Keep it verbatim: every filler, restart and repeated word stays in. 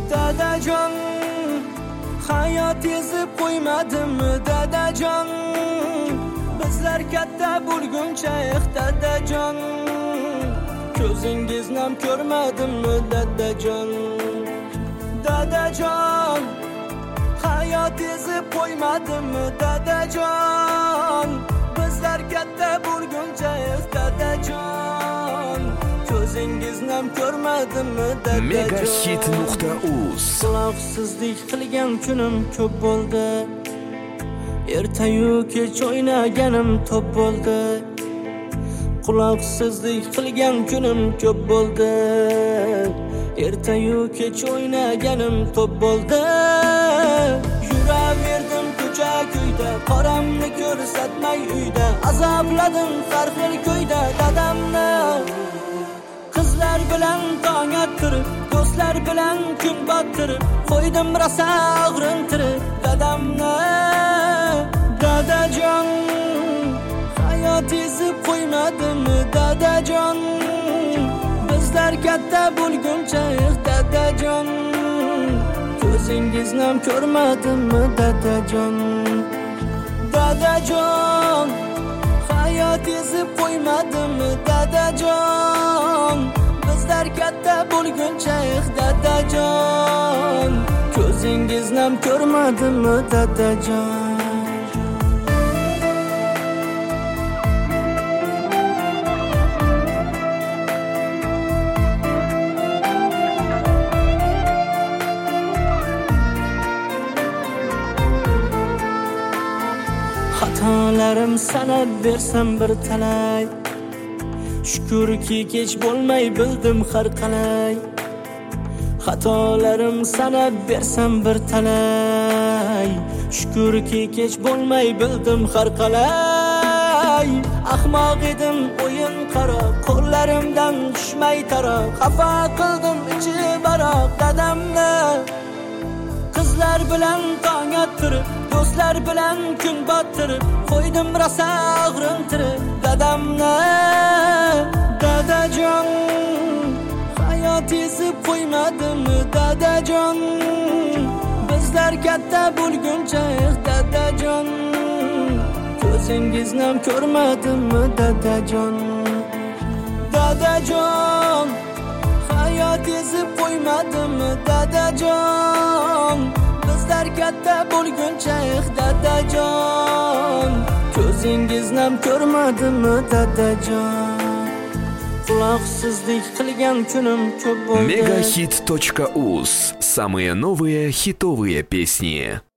Dadajon, hayot ezib qo'ymadimmi dadajon? Bizlar katta bo'lguncha eh dadajon, ko'zingizni ham ko'rmadimmi dadajon? Dadajon, hayot ezib qo'ymadimmi dadajon? Bizlar katta bo'lguncha eh dadajon, ko'zingizni ham ko'rmadimmi dadajon? Megahit nuqta uz. Quloqsizlik qilgan kunim ko'p bo'ldi, ertayu kech o'ynaganim top bo'ldi. Quloqsizlik qilgan kunim ko'p bo'ldi, ertayu kech o'ynaganim top bo'ldi. Yuraverdim ko'cha kuyda, qoramni ko'rsatmay uyda, azobladim har xil ko'yda dadamni. Qizlar bilan tong ottirib, do'stlar bilan kun bottirib, qo'ydim rosa og'rintirib dadamni. Dadajon, hayot ezib qo'ymadimmi dadajon? Bizlar katta bo'lguncha eh dadajon, ko'zingizni ham ko'rmadimmi dadajon? Dadajon, hayot ezib qo'ymadimmi dadajon? Bizlar katta bo'lguncha eh dadajon, ko'zingizni ham ko'rmadimmi dadajon? Xatolarim sanab bersam bir talay, shukurki kech bo'lmay bildim har qalay. Xatolarim sanab bersam bir talay, shukurki kech bo'lmay bildim har qalay. Ahmoq edim o'yin qaro, qo'llarimdan tushmay taro, xafa qildim ichi baroq dadamni. Qizlar bilan tong ottirib, do'stlar bilan kun bottirib, qo'ydim rosa og'rintirib dadamni. Dadajon, hayot ezib qo'ymadimmi dadajon? Bizlar katta bo'lguncha eh dadajon, ko'zingizni ham ko'rmadimmi dadajon? Dadajon, hayot ezib qo'ymadimmi dadajon? Bizlar katta bo'lguncha eh dadajon, ko'zingizni ham ko'rmadimmi dadajon? Quloqsizlik qilgan kunim ko'p bo'ldi. Megahit точка уз. Самые новые хитовые песни.